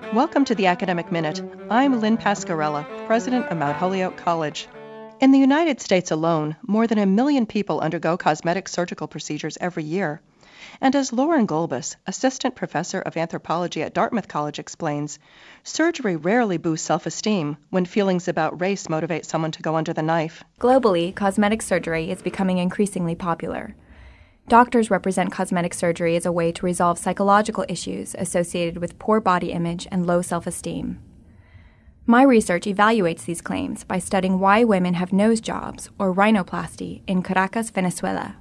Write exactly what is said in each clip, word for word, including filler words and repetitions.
Welcome to the Academic Minute. I'm Lynn Pascarella, president of Mount Holyoke College. In the United States alone, more than a million people undergo cosmetic surgical procedures every year. And as Lauren Golbus, assistant professor of anthropology at Dartmouth College, explains, surgery rarely boosts self-esteem when feelings about race motivate someone to go under the knife. Globally, cosmetic surgery is becoming increasingly popular. Doctors represent cosmetic surgery as a way to resolve psychological issues associated with poor body image and low self-esteem. My research evaluates these claims by studying why women have nose jobs, or rhinoplasty, in Caracas, Venezuela.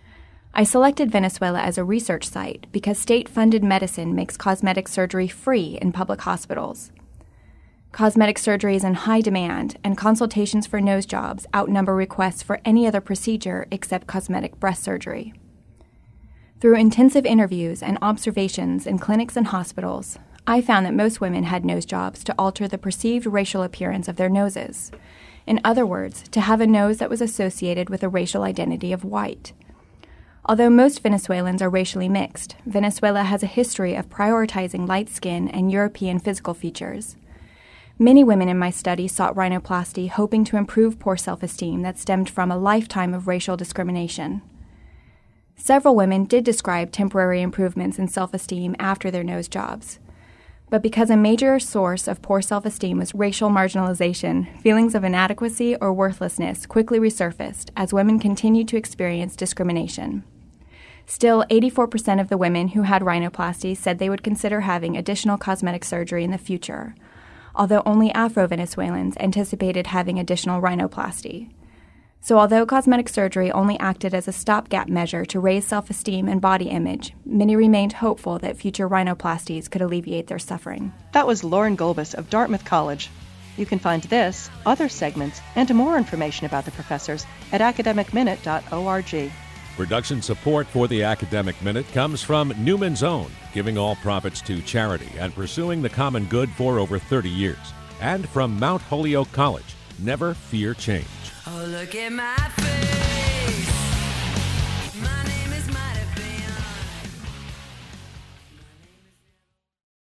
I selected Venezuela as a research site because state-funded medicine makes cosmetic surgery free in public hospitals. Cosmetic surgery is in high demand, and consultations for nose jobs outnumber requests for any other procedure except cosmetic breast surgery. Through intensive interviews and observations in clinics and hospitals, I found that most women had nose jobs to alter the perceived racial appearance of their noses. In other words, to have a nose that was associated with a racial identity of white. Although most Venezuelans are racially mixed, Venezuela has a history of prioritizing light skin and European physical features. Many women in my study sought rhinoplasty hoping to improve poor self-esteem that stemmed from a lifetime of racial discrimination. Several women did describe temporary improvements in self-esteem after their nose jobs. But because a major source of poor self-esteem was racial marginalization, feelings of inadequacy or worthlessness quickly resurfaced as women continued to experience discrimination. Still, eighty-four percent of the women who had rhinoplasty said they would consider having additional cosmetic surgery in the future, although only Afro-Venezuelans anticipated having additional rhinoplasty. So although cosmetic surgery only acted as a stopgap measure to raise self-esteem and body image, many remained hopeful that future rhinoplasties could alleviate their suffering. That was Lauren Golbus of Dartmouth College. You can find this, other segments, and more information about the professors at academic minute dot org. Production support for the Academic Minute comes from Newman's Own, giving all profits to charity and pursuing the common good for over thirty years. And from Mount Holyoke College, never fear change. Oh, look at my face.